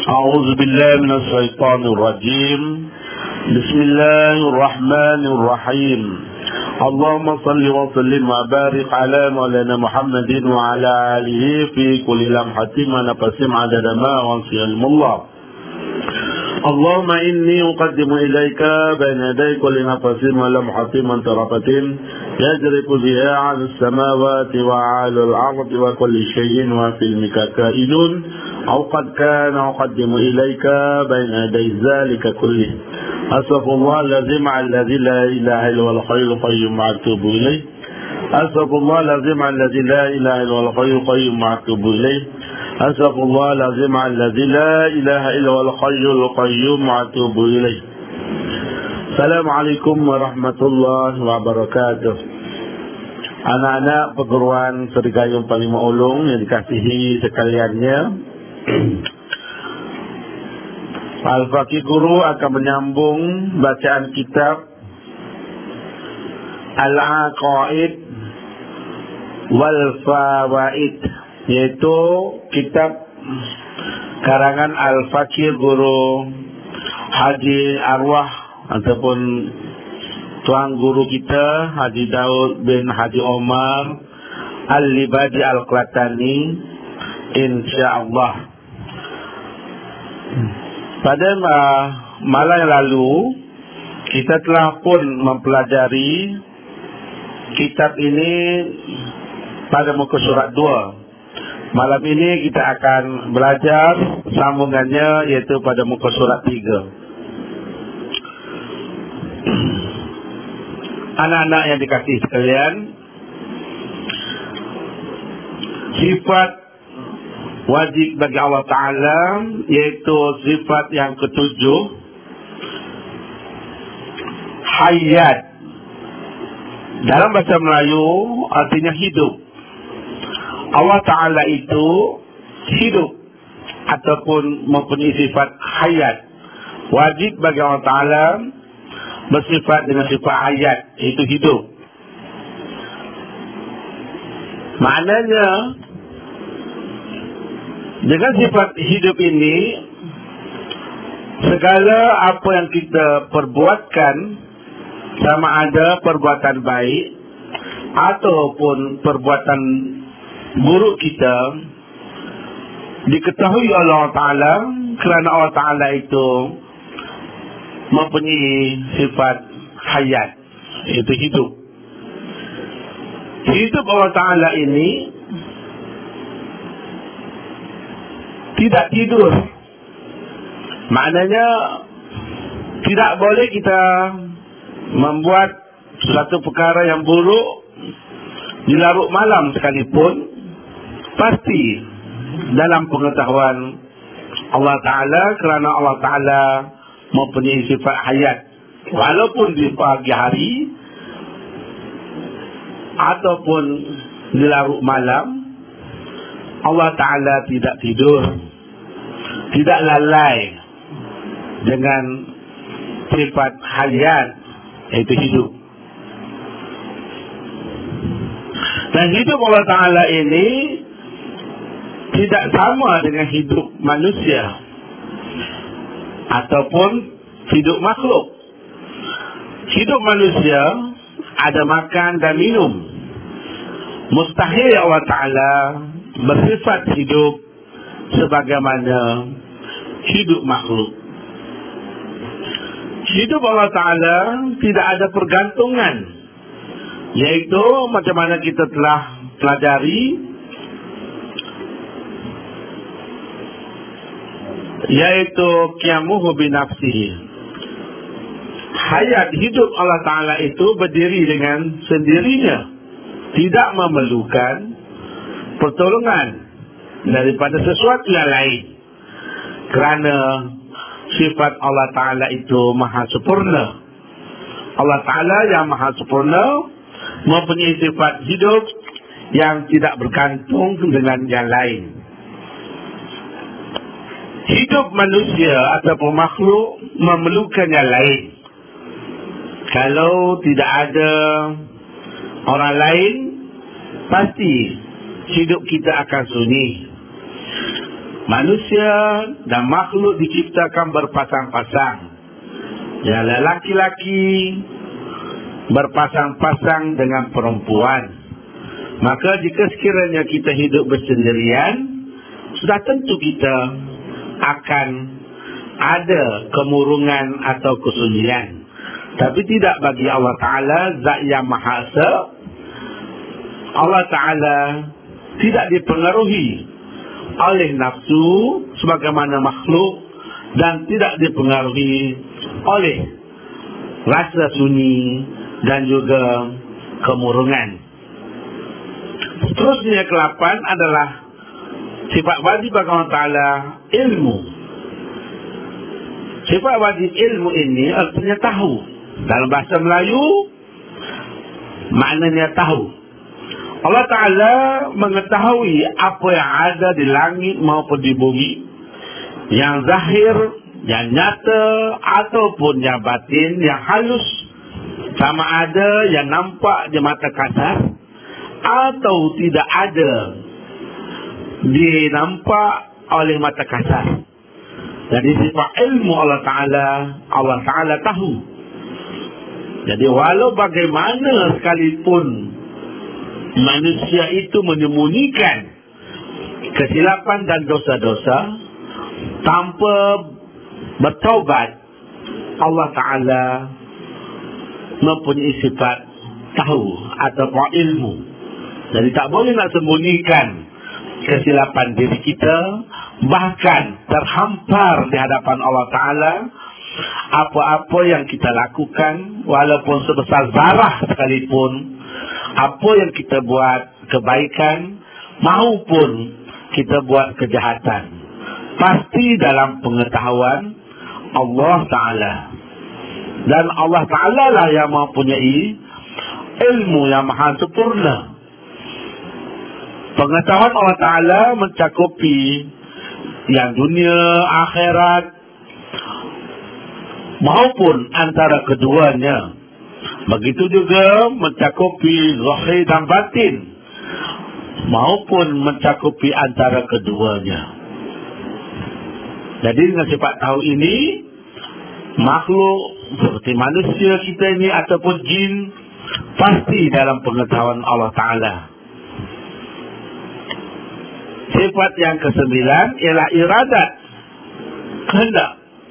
أعوذ بالله من الشيطان الرجيم. بسم الله الرحمن الرحيم. اللهم صل وسلم وبارك على مولانا محمد وعلى آله في كل لمحة ونفس عدد ما وسع علم الله. اللهم إني أقدم إليك بين يدي كل نفس ولمحة من طرفة يجري بها على السماوات وعلى الأرض وكل شيء وفي علمك كائن أو قد كان أقدم إليك بين يدي ذلك كله. أستغفر الله العظيم الذي لا إله إلا هو الحي القيوم وأتوب إليه. أستغفر الله العظيم الذي لا إله إلا هو الحي القيوم وأتوب إليه. أستغفر الله العظيم الذي لا إله إلا هو الحي القيوم وأتوب إليه. Assalamualaikum warahmatullahi wabarakatuh. Anak-anak perguruan Serigayung Panglima Ulung yang dikasihi sekaliannya, Al-Fakih Guru akan menyambung bacaan kitab Al-Aqaid wal Fawaid, yaitu kitab karangan Al-Fakih Guru Haji Arwah ataupun tuan guru kita Haji Daud bin Haji Omar Al-Libadi Al-Klatani, insya-Allah. Pada malam yang lalu kita telah pun mempelajari kitab ini pada muka surat 2. Malam ini kita akan belajar sambungannya, iaitu pada muka surat 3. Anak-anak yang dikasihi sekalian, sifat wajib bagi Allah Ta'ala, yaitu sifat yang ketujuh, hayat. Dalam bahasa Melayu artinya hidup. Allah Ta'ala itu hidup ataupun mempunyai sifat hayat. Wajib bagi Allah Ta'ala bersifat dengan sifat hayat, itu hidup. Maknanya dengan sifat hidup ini, segala apa yang kita perbuatkan, sama ada perbuatan baik ataupun perbuatan buruk kita, diketahui oleh Allah Ta'ala, kerana Allah Ta'ala itu mempunyai sifat hayat, iaitu hidup. Hidup Allah Ta'ala ini tidak tidur. Maknanya tidak boleh kita membuat suatu perkara yang buruk di larut malam sekalipun, pasti dalam pengetahuan Allah Ta'ala, kerana Allah Ta'ala mempunyai sifat hayat. Walaupun di pagi hari ataupun di larut malam, Allah Ta'ala tidak tidur, tidak lalai dengan sifat hayat, iaitu hidup. Dan hidup Allah Ta'ala ini tidak sama dengan hidup manusia ataupun hidup makhluk. Hidup manusia ada makan dan minum. Mustahil Allah Ta'ala bersifat hidup sebagaimana hidup makhluk. Hidup Allah Ta'ala tidak ada pergantungan, yaitu macam mana kita telah pelajari, yaitu qiyamuhu binafsihi. Hayat hidup Allah Ta'ala itu berdiri dengan sendirinya, tidak memerlukan pertolongan daripada sesuatu yang lain, kerana sifat Allah Ta'ala itu maha sempurna. Allah Ta'ala yang maha sempurna mempunyai sifat hidup yang tidak bergantung dengan yang lain. Hidup manusia ataupun makhluk memerlukan yang lain. Kalau tidak ada orang lain, pasti hidup kita akan sunyi. Manusia dan makhluk diciptakan berpasang-pasang. Ya, lelaki-laki berpasang-pasang dengan perempuan. Maka jika sekiranya kita hidup bersendirian, sudah tentu kita akan ada kemurungan atau kesunyian. Tapi tidak bagi Allah Ta'ala, Zat yang Maha Esa. Allah Ta'ala tidak dipengaruhi oleh nafsu sebagaimana makhluk, dan tidak dipengaruhi oleh rasa sunyi dan juga kemurungan. Seterusnya ke-8 adalah sifat wajib bagi Allah Ta'ala, ilmu. Sifat wajib ilmu ini artinya tahu. Dalam bahasa Melayu maknanya tahu. Allah Ta'ala mengetahui apa yang ada di langit maupun di bumi, yang zahir, yang nyata, ataupun yang batin, yang halus, sama ada yang nampak di mata kasar atau tidak ada dinampak oleh mata kasar. Jadi sifat ilmu Allah Ta'ala tahu. Jadi walau bagaimana sekalipun manusia itu menyembunyikan kesilapan dan dosa-dosa tanpa bertaubat, Allah Ta'ala mempunyai sifat tahu atau ilmu. Jadi tak boleh nak sembunyikan kesilapan diri kita, bahkan terhampar di hadapan Allah Ta'ala apa-apa yang kita lakukan, walaupun sebesar zarah sekalipun, apa yang kita buat kebaikan maupun kita buat kejahatan, pasti dalam pengetahuan Allah Ta'ala. Dan Allah Ta'ala lah yang mempunyai ilmu yang maha sempurna. Pengetahuan Allah Ta'ala mencakupi yang dunia, akhirat, maupun antara keduanya. Begitu juga mencakupi zahir dan batin, maupun mencakupi antara keduanya. Jadi dengan sifat tahu ini, makhluk seperti manusia kita ini ataupun jin pasti dalam pengetahuan Allah Ta'ala. Sifat yang ke-9 ialah iradat, kehendak.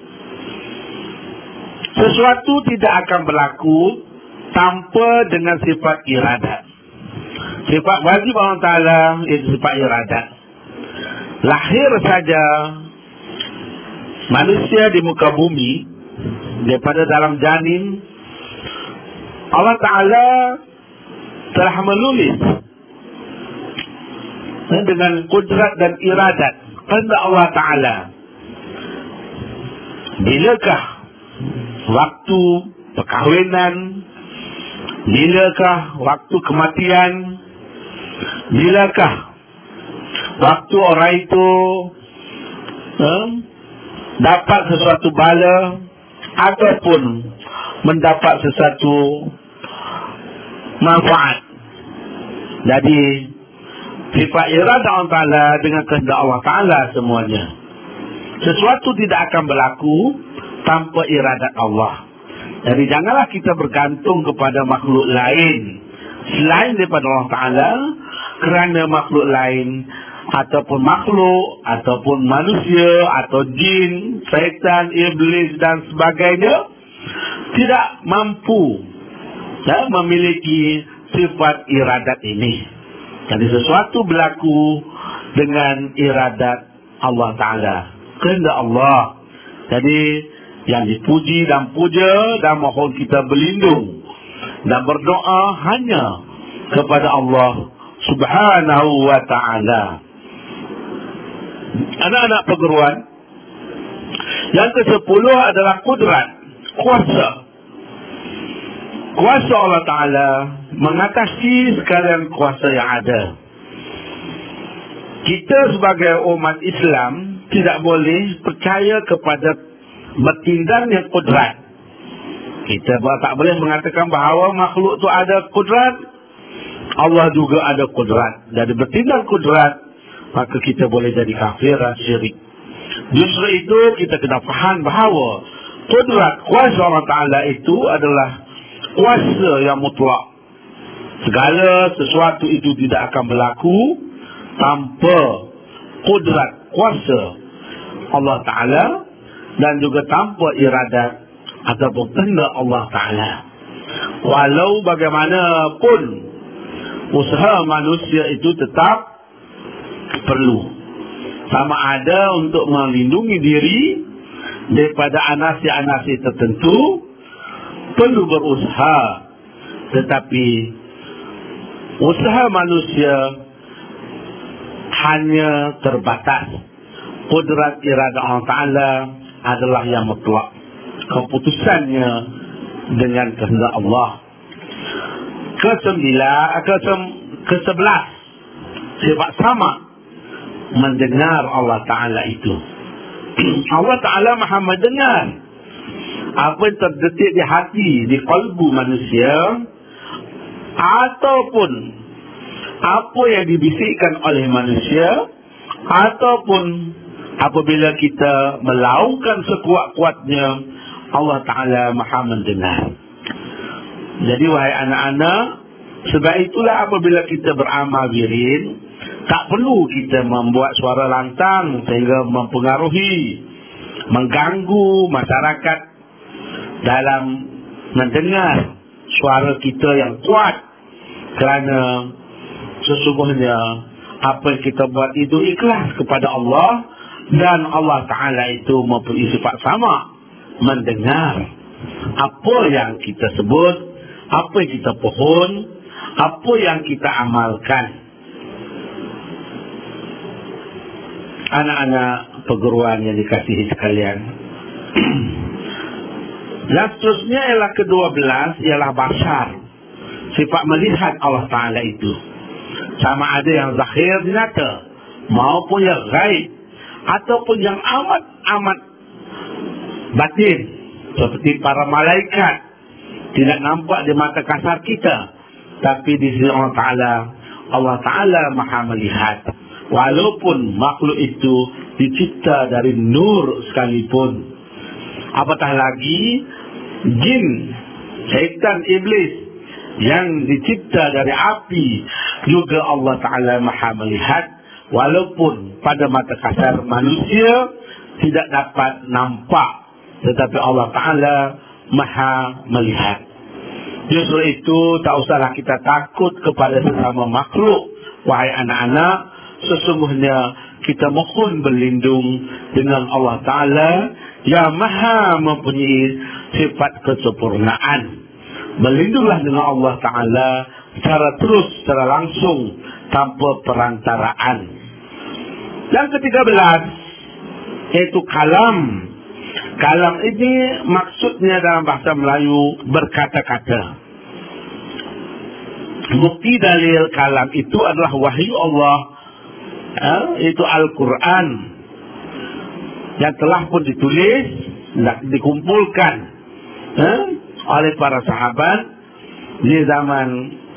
Sesuatu tidak akan berlaku tanpa dengan sifat iradat. Sifat wajib Allah Ta'ala itu sifat iradat. Lahir saja manusia di muka bumi, daripada dalam janin, Allah Ta'ala telah menulis dengan kudrat dan iradat kehendak Allah Ta'ala. Bilakah waktu perkahwinan, bilakah waktu kematian, bilakah waktu orang itu dapat sesuatu bala ataupun mendapat sesuatu manfaat. Jadi sifat iradah Allah Ta'ala dengan kehendak Allah Ta'ala semuanya. Sesuatu tidak akan berlaku tanpa iradat Allah. Jadi janganlah kita bergantung kepada makhluk lain selain daripada Allah Ta'ala, kerana makhluk lain ataupun makhluk ataupun manusia atau jin, syaitan, iblis dan sebagainya tidak mampu memiliki sifat iradat ini. Jadi sesuatu berlaku dengan iradat Allah Ta'ala, kehendak Allah. Jadi yang dipuji dan puja dan mohon kita berlindung dan berdoa hanya kepada Allah Subhanahu wa Ta'ala. Anak-anak perguruan, yang ke-10 adalah kudrat, kuasa. Kuasa Allah Ta'ala mengatasi sekalian kuasa yang ada. Kita sebagai umat Islam tidak boleh percaya kepada bertindaknya kudrat. Kita tak boleh mengatakan bahawa makhluk tu ada kudrat, Allah juga ada kudrat. Jadi bertindak kudrat maka kita boleh jadi kafir dan syirik. Justru itu kita kena faham bahawa kudrat kuasa Allah Ta'ala itu adalah kuasa yang mutlak. Segala sesuatu itu tidak akan berlaku tanpa kudrat kuasa Allah Ta'ala dan juga tanpa iradat ataupun kehendak Allah Ta'ala. Walau bagaimanapun usaha manusia itu tetap perlu, sama ada untuk melindungi diri daripada anasi-anasi tertentu, perlu berusaha, tetapi usaha manusia hanya terbatas. Kudrat irada Allah Ta'ala adalah yang mutlak, keputusannya dengan kehendak Allah. Ke-11 sifat sama mendengar Allah Ta'ala itu. Allah Ta'ala maha mendengar apa yang terdetik di hati, di kalbu manusia, ataupun apa yang dibisikkan oleh manusia, ataupun apabila kita melakukan sekuat-kuatnya, Allah Ta'ala maha mendengar. Jadi wahai anak-anak, sebab itulah apabila kita beramal wirid, tak perlu kita membuat suara lantang sehingga mempengaruhi, mengganggu masyarakat dalam mendengar suara kita yang kuat, kerana sesungguhnya apa yang kita buat itu ikhlas kepada Allah, dan Allah Ta'ala itu mempunyai sifat sama mendengar apa yang kita sebut, apa yang kita pohon, apa yang kita amalkan. Anak-anak perguruan yang dikasihi sekalian, dan seterusnya ialah ke-12, ialah basar, sifat melihat Allah Ta'ala itu, sama ada yang zahir nyata maupun yang gaib, ataupun yang amat batin, seperti para malaikat tidak nampak di mata kasar kita, tapi di sisi Allah Ta'ala maha melihat. Walaupun makhluk itu dicipta dari nur sekalipun, apatah lagi jin, syaitan, iblis yang dicipta dari api, juga Allah Ta'ala maha melihat. Walaupun pada mata kasar manusia tidak dapat nampak, tetapi Allah Ta'ala maha melihat. Justru itu tak usahlah kita takut kepada sesama makhluk. Wahai anak-anak, sesungguhnya kita mohon berlindung dengan Allah Ta'ala yang maha mempunyai sifat kesempurnaan. Berlindunglah dengan Allah Ta'ala secara terus, secara langsung, tanpa perantaraan. Yang ke-13 yaitu kalam. Kalam ini maksudnya dalam bahasa Melayu berkata-kata. Bukti dalil kalam itu adalah wahyu Allah, itu Al-Quran, yang telah pun ditulis, dikumpulkan oleh para sahabat di zaman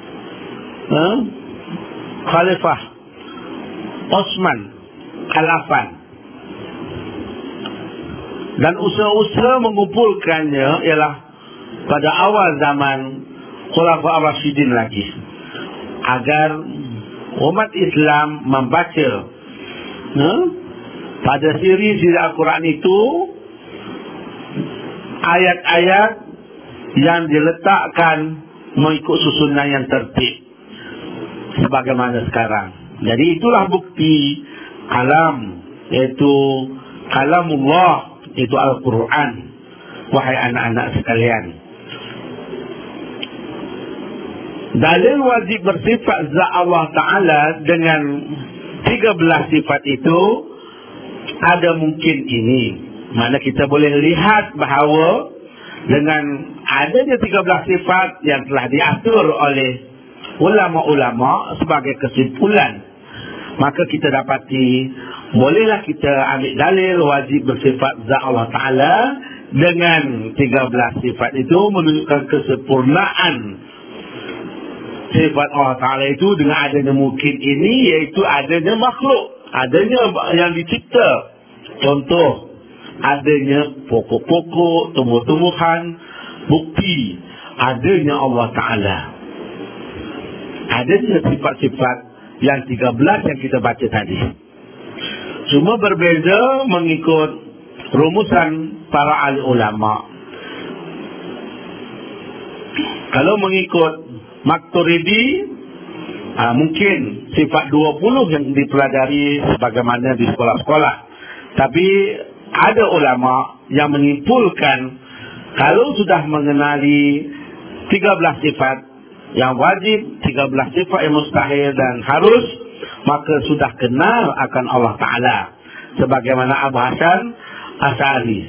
Khalifah Osman Al-Affan, dan usaha-usaha mengumpulkannya ialah pada awal zaman Khulafa Ar-Rasyidin lagi, agar umat Islam membaca pada siri-siri Al-Quran itu ayat-ayat yang diletakkan mengikut susunan yang tertib sebagaimana sekarang. Jadi itulah bukti kalam, yaitu kalamullah, itu Al-Quran. Wahai anak-anak sekalian, dalil wajib bersifat zat Allah Ta'ala dengan 13 sifat itu ada mungkin ini. Mana kita boleh lihat bahawa dengan adanya 13 sifat yang telah diatur oleh ulama-ulama sebagai kesimpulan, maka kita dapati bolehlah kita ambil dalil wajib bersifat zat Allah Ta'ala dengan 13 sifat itu menunjukkan kesempurnaan sifat Allah Ta'ala itu dengan adanya mungkin ini, iaitu adanya makhluk adanya yang dicipta. Contoh, adanya pokok-pokok, tumbuh-tumbuhan, bukti adanya Allah Ta'ala. Adanya sifat-sifat yang 13 yang kita baca tadi. Cuma berbeza mengikut rumusan para ahli ulama. Kalau mengikut Maturidi, mungkin sifat 20 yang dipelajari sebagaimana di sekolah-sekolah. Tapi ada ulama yang menyimpulkan kalau sudah mengenali 13 sifat yang wajib, 13 sifat yang mustahil dan harus, maka sudah kenal akan Allah Ta'ala. Sebagaimana Abu Hasan Asy'ari.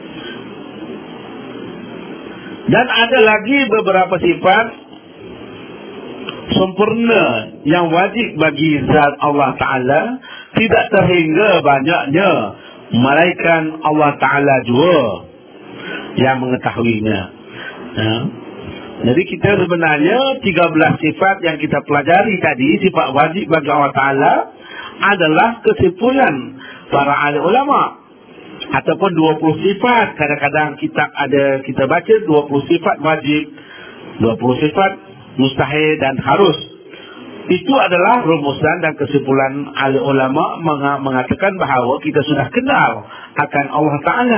Dan ada lagi beberapa sifat sempurna yang wajib bagi zat Allah Ta'ala, tidak terhingga banyaknya, melainkan Allah Ta'ala jua yang mengetahuinya. Jadi kita sebenarnya 13 sifat yang kita pelajari tadi, sifat wajib bagi Allah Ta'ala, adalah kesimpulan para ahli ulama. Ataupun 20 sifat. Kadang-kadang kita baca 20 sifat wajib, 20 sifat mustahil dan harus. Itu adalah rumusan dan kesimpulan ahli ulama mengatakan bahawa kita sudah kenal akan Allah Ta'ala.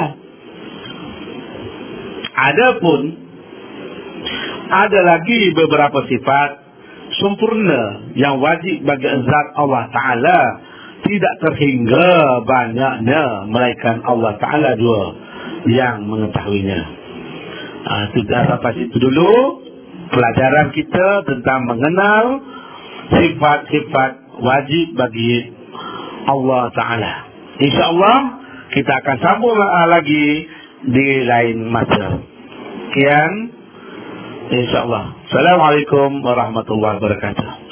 Adapun ada lagi beberapa sifat sempurna yang wajib bagi zat Allah Ta'ala, tidak terhingga banyaknya, melainkan Allah Ta'ala jua yang mengetahuinya. Sudah sampai situ dulu pelajaran kita tentang mengenal sifat-sifat wajib bagi Allah Ta'ala. InsyaAllah kita akan sambung lagi di lain masa. Sekian, InsyaAllah. Assalamualaikum warahmatullahi wabarakatuh.